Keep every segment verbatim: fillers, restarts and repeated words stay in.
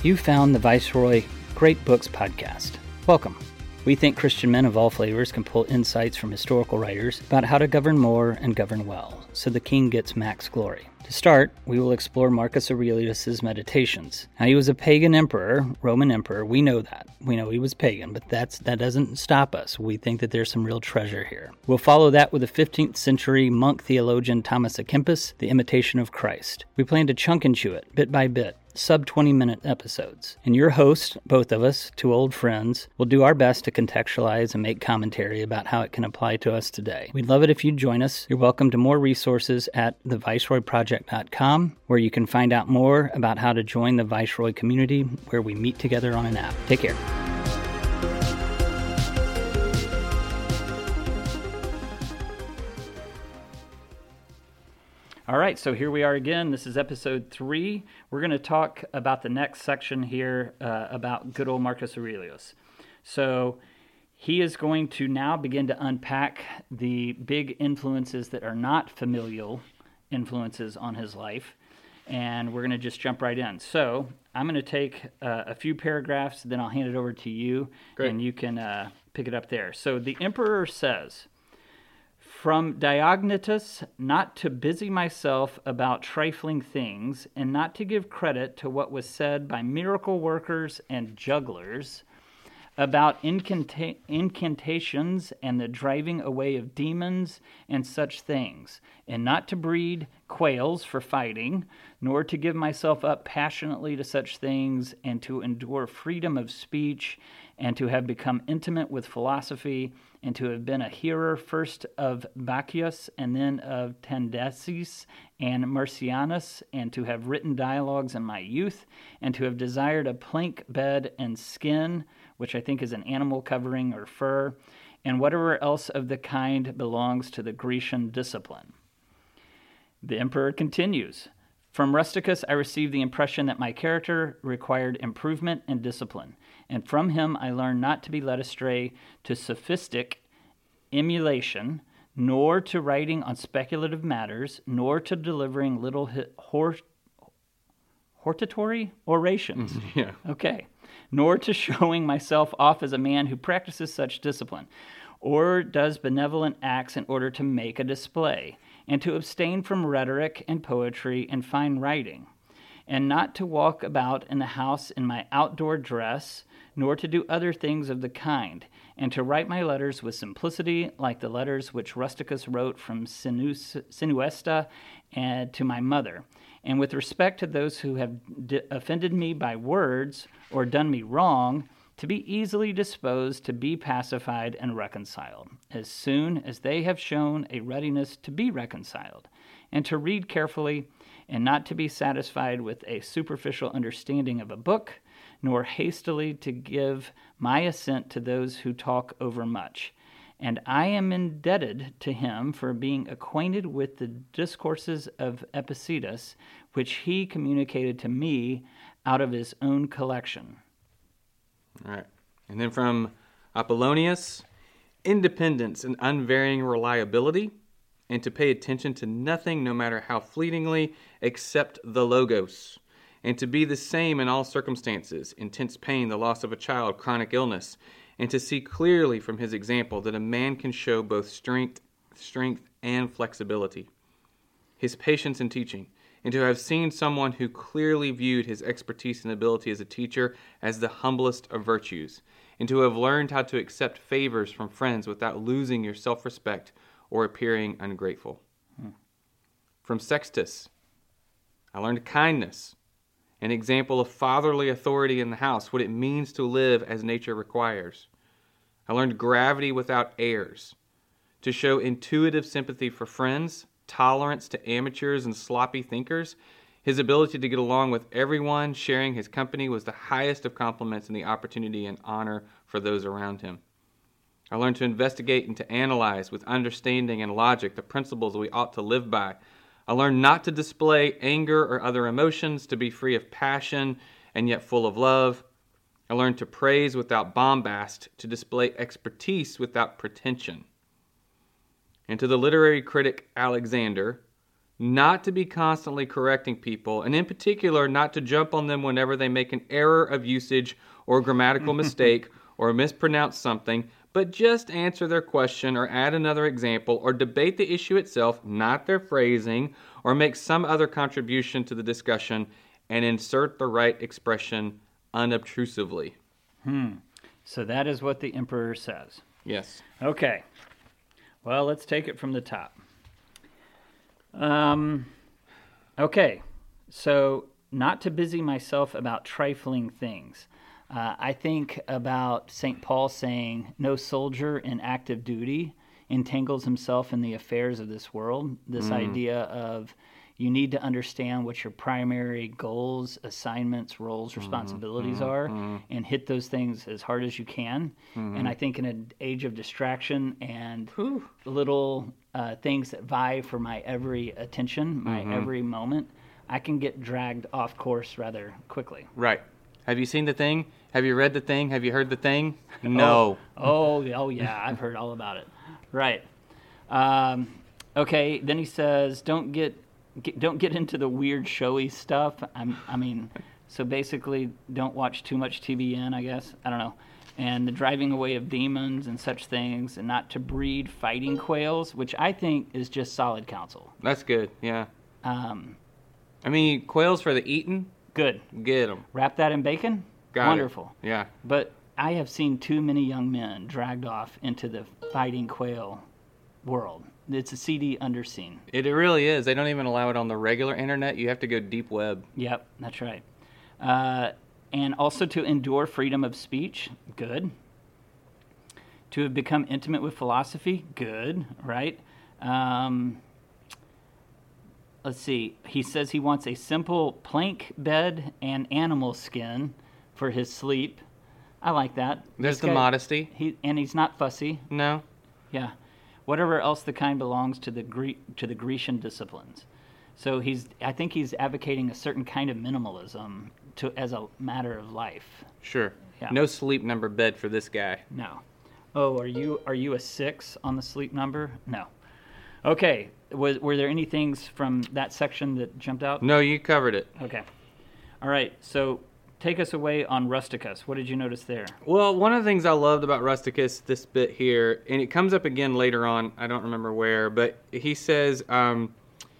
You found the Viceroy Great Books podcast. Welcome. We think Christian men of all flavors can pull insights from historical writers about how to govern more and govern well, so the king gets max glory. To start, we will explore Marcus Aurelius' Meditations. Now, he was a pagan emperor, Roman emperor. We know that. We know he was pagan, but that's that doesn't stop us. We think that there's some real treasure here. We'll follow that with the fifteenth century monk theologian Thomas à Kempis, The Imitation of Christ. We plan to chunk and chew it, bit by bit, sub twenty minute episodes. And your host, both of us, two old friends, will do our best to contextualize and make commentary about how it can apply to us today. We'd love it if you'd join us. You're welcome to more resources at the viceroy project dot com, where you can find out more about how to join the Viceroy community, where we meet together on an app. Take care. All right, so here we are again. This is episode three. We're going to talk about the next section here uh, about good old Marcus Aurelius. So he is going to now begin to unpack the big influences that are not familial influences on his life, and we're going to just jump right in. So I'm going to take uh, a few paragraphs, then I'll hand it over to you, Great. And you can uh, pick it up there. So the emperor says, "From Diognetus, not to busy myself about trifling things, and not to give credit to what was said by miracle workers and jugglers about incanta- incantations and the driving away of demons and such things, and not to breed quails for fighting, nor to give myself up passionately to such things, and to endure freedom of speech, and to have become intimate with philosophy, and to have been a hearer first of Bacchius, and then of Tandasis and Marcianus, and to have written dialogues in my youth, and to have desired a plank bed and skin, which I think is an animal covering or fur, and whatever else of the kind belongs to the Grecian discipline." The emperor continues, "From Rusticus I received the impression that my character required improvement and discipline, and from him I learned not to be led astray to sophistic emulation, nor to writing on speculative matters, nor to delivering little hor- hortatory orations." Yeah. Okay. "Nor to showing myself off as a man who practices such discipline, or does benevolent acts in order to make a display, and to abstain from rhetoric and poetry and fine writing, and not to walk about in the house in my outdoor dress, nor to do other things of the kind, and to write my letters with simplicity, like the letters which Rusticus wrote from Sinus, Sinuesta and to my mother, and with respect to those who have d- offended me by words or done me wrong, to be easily disposed to be pacified and reconciled, as soon as they have shown a readiness to be reconciled, and to read carefully, and not to be satisfied with a superficial understanding of a book, nor hastily to give my assent to those who talk overmuch. And I am indebted to him for being acquainted with the discourses of Epictetus, which he communicated to me out of his own collection." All right. And then from Apollonius, "Independence and unvarying reliability, and to pay attention to nothing, no matter how fleetingly, except the Logos, and to be the same in all circumstances, intense pain, the loss of a child, chronic illness, and to see clearly from his example that a man can show both strength, strength and flexibility. His patience in teaching, and to have seen someone who clearly viewed his expertise and ability as a teacher as the humblest of virtues, and to have learned how to accept favors from friends without losing your self-respect or appearing ungrateful." Hmm. From Sextus, "I learned kindness, an example of fatherly authority in the house, what it means to live as nature requires. I learned gravity without airs, to show intuitive sympathy for friends, tolerance to amateurs and sloppy thinkers. His ability to get along with everyone, sharing his company, was the highest of compliments and the opportunity and honor for those around him. I learned to investigate and to analyze with understanding and logic the principles we ought to live by. I learned not to display anger or other emotions, to be free of passion and yet full of love. I learned to praise without bombast, to display expertise without pretension." And to the literary critic Alexander, not to be constantly correcting people, and in particular, not to jump on them whenever they make an error of usage or grammatical mistake or mispronounce something, but just answer their question or add another example or debate the issue itself, not their phrasing, or make some other contribution to the discussion and insert the right expression unobtrusively. Hmm. So that is what the emperor says. Yes. Okay. Well, let's take it from the top. Um, okay, so not to busy myself about trifling things. Uh, I think about Saint Paul saying, no soldier in active duty entangles himself in the affairs of this world. This Mm. idea of you need to understand what your primary goals, assignments, roles, responsibilities mm, are, mm. and hit those things as hard as you can. Mm-hmm. And I think in an age of distraction and Whew. little uh, things that vie for my every attention, my Mhm. every moment, I can get dragged off course rather quickly. Right. Have you seen the thing? Have you read the thing? Have you heard the thing? No. Oh, oh, oh yeah, I've heard all about it. Right. Um, okay. Then he says, "Don't get, get don't get into the weird, showy stuff." I'm, I mean, so basically, don't watch too much T V N. I guess I don't know. And the driving away of demons and such things, and not to breed fighting quails, which I think is just solid counsel. That's good, yeah. Um, I mean, quails for the eating, good. get them. Wrap that in bacon. Got Wonderful. it. Yeah. But I have seen too many young men dragged off into the fighting quail world. It's a seedy underscene. It, it really is. They don't even allow it on the regular internet. You have to go deep web. Yep, that's right. Uh, and also to endure freedom of speech, good. To have become intimate with philosophy, good, right? Um, let's see. He says he wants a simple plank bed and animal skin for his sleep. I like that. There's This the guy- modesty. He and he's not fussy. No. Yeah. Whatever else the kind belongs to the Gre- to the Grecian disciplines. So he's I think he's advocating a certain kind of minimalism to as a matter of life. Sure. Yeah. No sleep number bed for this guy. No. Oh, are you are you a six on the sleep number? No. Okay. Was were there any things from that section that jumped out? No, you covered it. Okay. All right. So take us away on Rusticus. What did you notice there? Well, one of the things I loved about Rusticus, this bit here, and it comes up again later on, I don't remember where, but he says, um,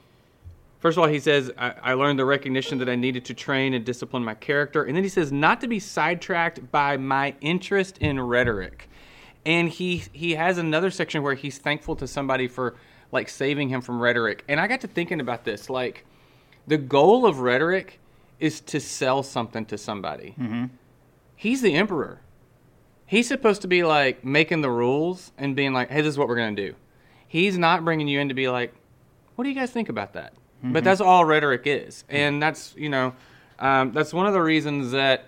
first of all, he says, I, I learned the recognition that I needed to train and discipline my character. And then he says, not to be sidetracked by my interest in rhetoric. And he, he has another section where he's thankful to somebody for, like, saving him from rhetoric. And I got to thinking about this, like, the goal of rhetoric is to sell something to somebody. Mm-hmm. He's the emperor. He's supposed to be like making the rules and being like, hey, this is what we're going to do. He's not bringing you in to be like, what do you guys think about that? Mm-hmm. But that's all rhetoric is. And that's, you know, um, that's one of the reasons that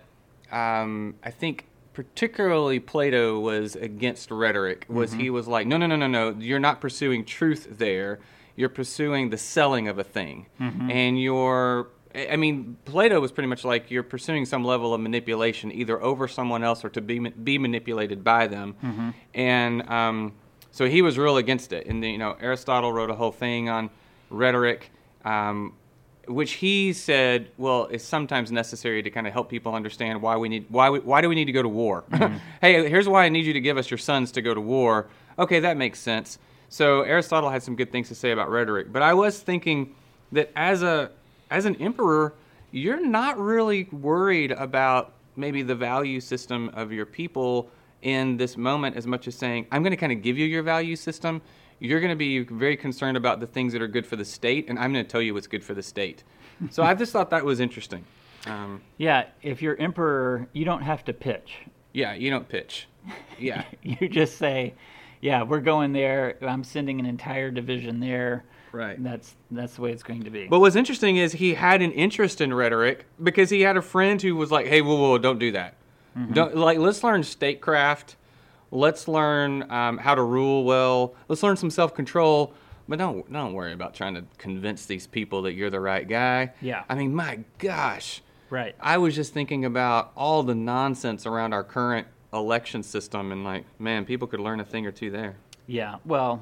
um, I think particularly Plato was against rhetoric, was mm-hmm. he was like, no, no, no, no, no, you're not pursuing truth there. You're pursuing the selling of a thing. Mm-hmm. And you're I mean, Plato was pretty much like you're pursuing some level of manipulation, either over someone else or to be be manipulated by them. Mm-hmm. And um, so he was real against it. And, the, you know, Aristotle wrote a whole thing on rhetoric, um, which he said, well, it's sometimes necessary to kind of help people understand why we need why we, why do we need to go to war? Mm-hmm. Hey, here's why I need you to give us your sons to go to war. Okay, that makes sense. So Aristotle had some good things to say about rhetoric. But I was thinking that as a As an emperor, you're not really worried about maybe the value system of your people in this moment as much as saying, I'm going to kind of give you your value system. You're going to be very concerned about the things that are good for the state, and I'm going to tell you what's good for the state. So I just thought that was interesting. Um, yeah, if you're emperor, you don't have to pitch. Yeah, you don't pitch. Yeah. You just say, yeah, we're going there. I'm sending an entire division there. Right. That's that's the way it's going to be. But what's interesting is he had an interest in rhetoric because he had a friend who was like, hey, whoa, whoa, don't do that. Mm-hmm. Don't, like, let's learn statecraft. Let's learn um, how to rule well. Let's learn some self-control. But don't don't worry about trying to convince these people that you're the right guy. Yeah. I mean, my gosh. Right. I was just thinking about all the nonsense around our current election system and like, man, people could learn a thing or two there. Yeah. Well,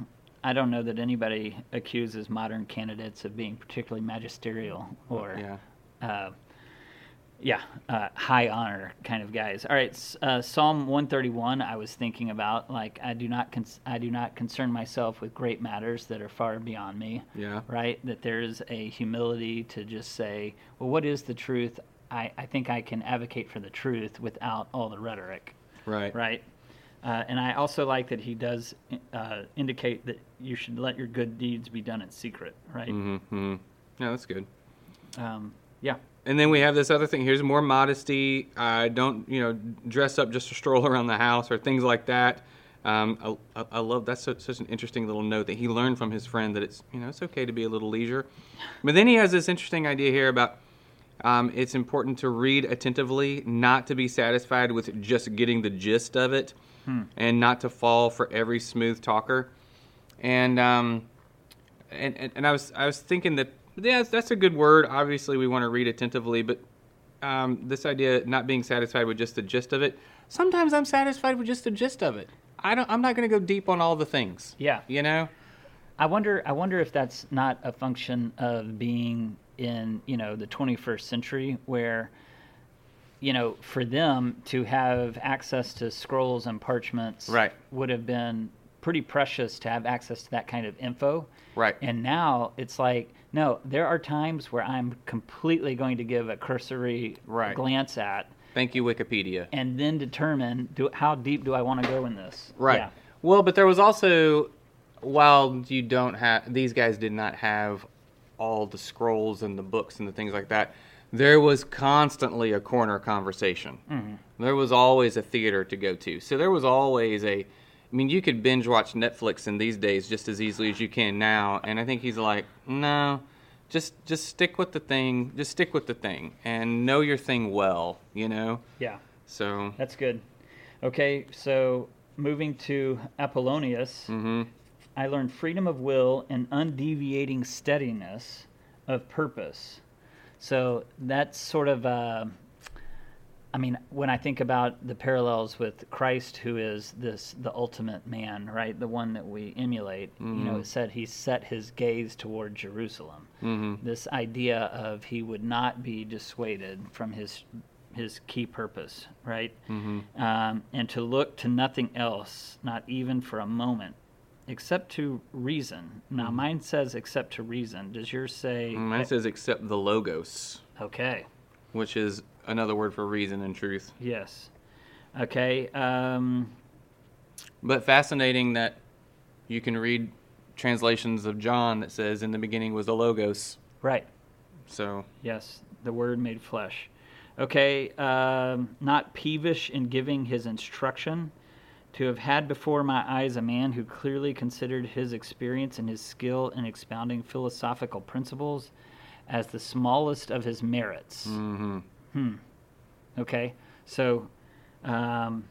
I don't know that anybody accuses modern candidates of being particularly magisterial or, Yeah. uh, yeah, uh, high honor kind of guys. All right, uh, Psalm one thirty-one. I was thinking about like I do not con- I do not concern myself with great matters that are far beyond me. Yeah. Right. That there's a humility to just say, well, what is the truth? I, I think I can advocate for the truth without all the rhetoric. Right. Right. Uh, and I also like that he does uh, indicate that you should let your good deeds be done in secret. Right. Mm-hmm. Yeah, that's good. Um, yeah. And then we have this other thing. Here's more modesty. Uh, don't, you know, dress up just to stroll around the house or things like that. Um, I, I love that's such, such an interesting little note that he learned from his friend that it's, you know, it's okay to be a little leisure. But then he has this interesting idea here about um, it's important to read attentively, not to be satisfied with just getting the gist of it, hmm. and not to fall for every smooth talker. And um, and, and and I was I was thinking that. Yeah, that's a good word. Obviously, we want to read attentively, but um, this idea of not being satisfied with just the gist of it. Sometimes I'm satisfied with just the gist of it. I don't. I'm not going to go deep on all the things. Yeah, you know. I wonder. I wonder if that's not a function of being in, you know, the twenty-first century, where, you know, for them to have access to scrolls and parchments, right, would have been pretty precious to have access to that kind of info. Right. And now it's like, no, there are times where I'm completely going to give a cursory right. glance at. Thank you, Wikipedia. And then determine do, how deep do I want to go in this. Right. Yeah. Well, but there was also, while you don't have, these guys did not have all the scrolls and the books and the things like that, there was constantly a corner conversation. Mm-hmm. There was always a theater to go to. So there was always a, I mean, you could binge watch Netflix in these days just as easily as you can now, and I think he's like, no, just just stick with the thing, just stick with the thing, and know your thing well, you know? Yeah. So. That's good. Okay, so moving to Apollonius, mm-hmm. I learned freedom of will and undeviating steadiness of purpose. So that's sort of... Uh, I mean, when I think about the parallels with Christ, who is this the ultimate man, right, the one that we emulate, mm-hmm. you know, it said he set his gaze toward Jerusalem. Mm-hmm. This idea of he would not be dissuaded from his his key purpose, right, mm-hmm. um, and to look to nothing else, not even for a moment, except to reason. Now, mm-hmm. mine says except to reason. Does yours say? Mine I, says except the logos. Okay. Which is another word for reason and truth. Yes. Okay. Um, but fascinating that you can read translations of John that says, in the beginning was the Logos. Right. So. Yes, the Word made flesh. Okay. Um, not peevish in giving his instruction. To have had before my eyes a man who clearly considered his experience and his skill in expounding philosophical principles as the smallest of his merits. Mm-hmm. Hmm. Okay. So, um,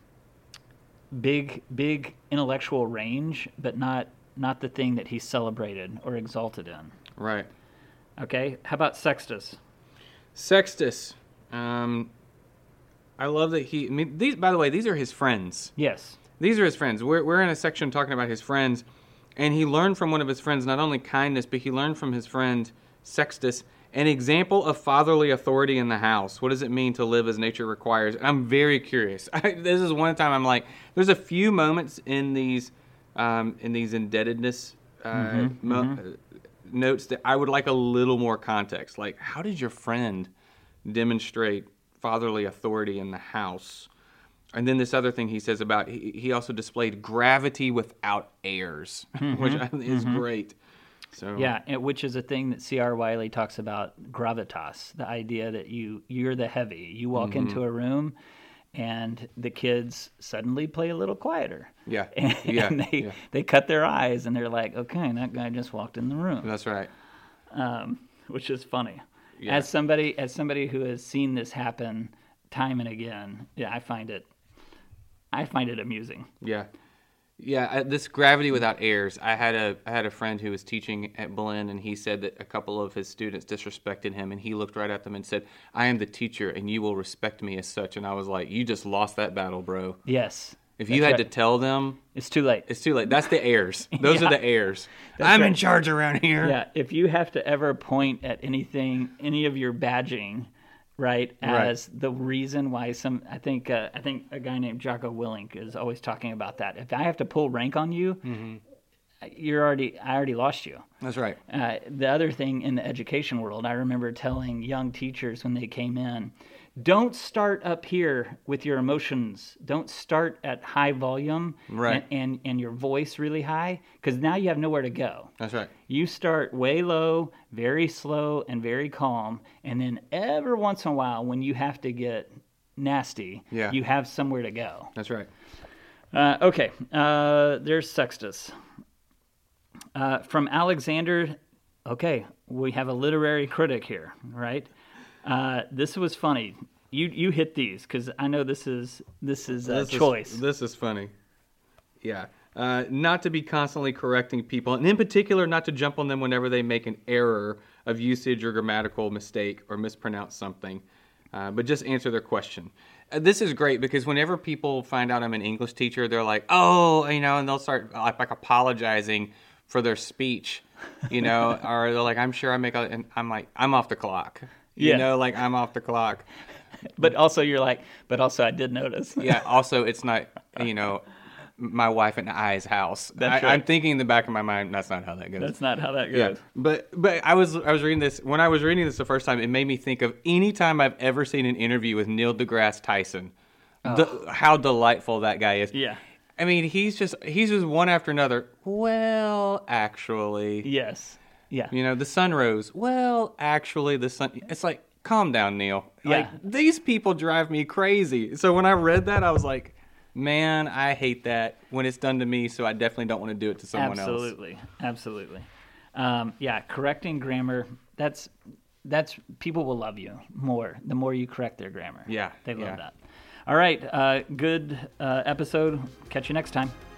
big, big intellectual range, but not not the thing that he celebrated or exalted in. Right. Okay. How about Sextus? Sextus. Um, I love that he. I mean, these. By the way, these are his friends. Yes. These are his friends. We're we're in a section talking about his friends, and he learned from one of his friends not only kindness, but he learned from his friend Sextus an example of fatherly authority in the house. What does it mean to live as nature requires? And I'm very curious. I, this is one time I'm like, there's a few moments in these um, in these indebtedness uh, mm-hmm, mo- mm-hmm. Uh, notes that I would like a little more context. Like, how did your friend demonstrate fatherly authority in the house? And then this other thing he says about, he, he also displayed gravity without airs, mm-hmm, which I think is mm-hmm. great. So. Yeah, which is a thing that C R. Wiley talks about, gravitas, the idea that you, you're the heavy. You walk mm-hmm. into a room and the kids suddenly play a little quieter. Yeah, and, yeah, and they, yeah. they cut their eyes and they're like, okay, that guy just walked in the room. That's right. Um, which is funny. Yeah. As somebody as somebody who has seen this happen time and again, yeah, I find it I find it amusing. Yeah. Yeah, I, this gravity without airs. I had a I had a friend who was teaching at Blinn, and he said that a couple of his students disrespected him, and he looked right at them and said, "I am the teacher, and you will respect me as such." And I was like, "You just lost that battle, bro." Yes. If you That's had right. to tell them, It's too late. it's too late. That's the heirs. Those Yeah. are the heirs. That's I'm right. in charge around here. Yeah, if you have to ever point at anything, any of your badging, right, as Right. the reason why some, I think, uh, I think a guy named Jocko Willink is always talking about that. If I have to pull rank on you, Mm-hmm. you're already, I already lost you. That's right. Uh, the other thing in the education world, I remember telling young teachers when they came in, don't start up here with your emotions. Don't start at high volume Right. and, and, and your voice really high, because now you have nowhere to go. That's right. You start way low, very slow, and very calm, and then every once in a while, when you have to get nasty, Yeah. you have somewhere to go. That's right. Uh, okay, uh, there's Sextus. Uh, from Alexander, okay, we have a literary critic here, right? Uh, this was funny. You you hit these because I know this is this is a This is- choice. this is funny. Yeah. Uh, not to be constantly correcting people, and in particular, not to jump on them whenever they make an error of usage or grammatical mistake or mispronounce something, uh, but just answer their question. Uh, this is great because whenever people find out I'm an English teacher, they're like, oh, you know, and they'll start like, like apologizing for their speech, you know, or they're like, I'm sure I make, a, and I'm like, I'm off the clock. You Yeah. know, like I'm off the clock. But also you're like, but also I did notice. Yeah. Also, it's not, you know, my wife and I's house. That's I, right. I'm thinking in the back of my mind, that's not how that goes. That's not how that yeah. goes. But but I was I was reading this when I was reading this the first time. It made me think of any time I've ever seen an interview with Neil deGrasse Tyson. The, how delightful that guy is. Yeah. I mean, he's just he's just one after another. Well, actually, Yes. Yeah. you know, the sun rose. Well, actually, the sun. It's like, calm down, Neil. Like, Yeah. these people drive me crazy. So when I read that, I was like, man, I hate that when it's done to me. So I definitely don't want to do it to someone else. Absolutely. Absolutely. Um, yeah. Correcting grammar. That's that's people will love you more the more you correct their grammar. Yeah, They love yeah. that. All right. Uh, good uh, episode. Catch you next time.